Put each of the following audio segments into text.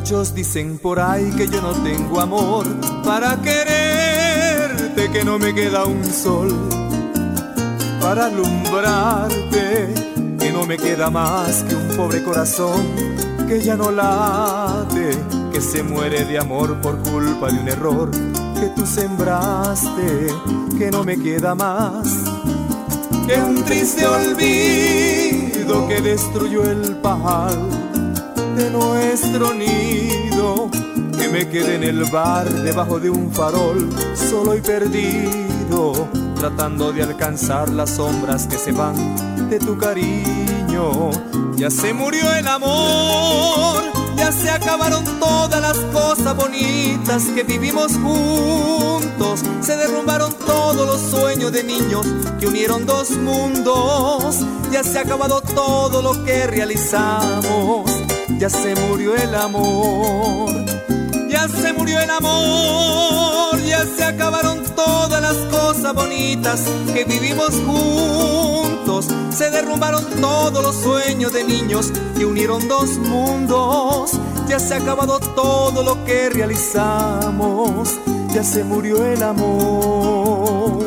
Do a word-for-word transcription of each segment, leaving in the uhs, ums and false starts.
Muchos dicen por ahí que yo no tengo amor para quererte, que no me queda un sol para alumbrarte, que no me queda más que un pobre corazón que ya no late, que se muere de amor por culpa de un error que tú sembraste, que no me queda más que un triste olvido que destruyó el pajal de nuestro nido, que me quedé en el bar debajo de un farol, solo y perdido, tratando de alcanzar las sombras que se van de tu cariño. Ya se murió el amor, ya se acabaron todas las cosas bonitas que vivimos juntos, se derrumbaron todos los sueños de niños que unieron dos mundos, ya se ha acabado todo lo que realizamos, ya se murió el amor, ya se murió el amor, ya se acabaron todas las cosas bonitas que vivimos juntos, se derrumbaron todos los sueños de niños que unieron dos mundos, ya se ha acabado todo lo que realizamos, ya se murió el amor.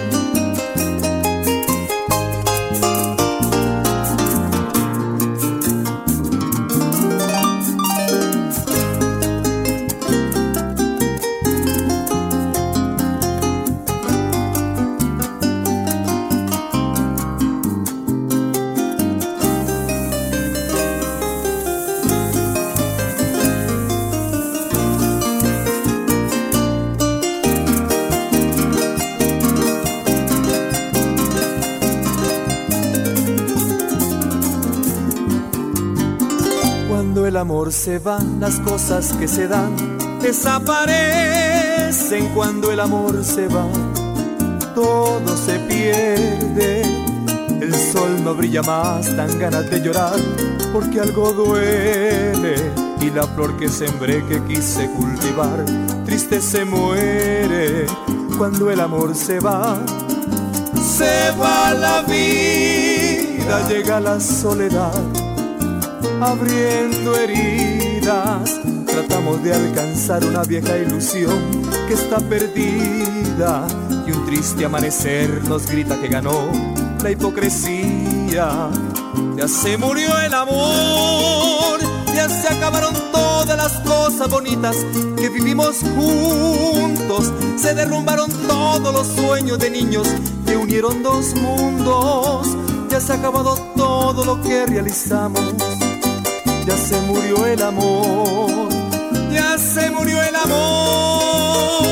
Cuando el amor se va, las cosas que se dan desaparecen. Cuando el amor se va, todo se pierde. El sol no brilla más, dan ganas de llorar porque algo duele. Y la flor que sembré, que quise cultivar, triste se muere. Cuando el amor se va, se va la vida, llega la soledad abriendo heridas, tratamos de alcanzar una vieja ilusión que está perdida, y un triste amanecer nos grita que ganó la hipocresía. Ya se murió el amor, ya se acabaron todas las cosas bonitas que vivimos juntos, se derrumbaron todos los sueños de niños que unieron dos mundos, ya se ha acabado todo lo que realizamos, ya se murió el amor, ya se murió el amor.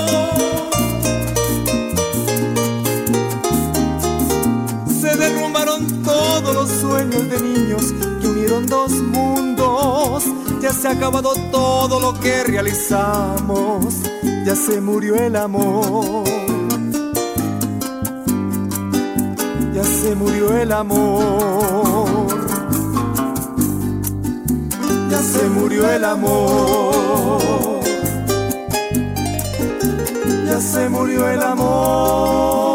Se derrumbaron todos los sueños de niños que unieron dos mundos, ya se ha acabado todo lo que realizamos, ya se murió el amor, ya se murió el amor. Ya se murió el amor, ya se murió el amor.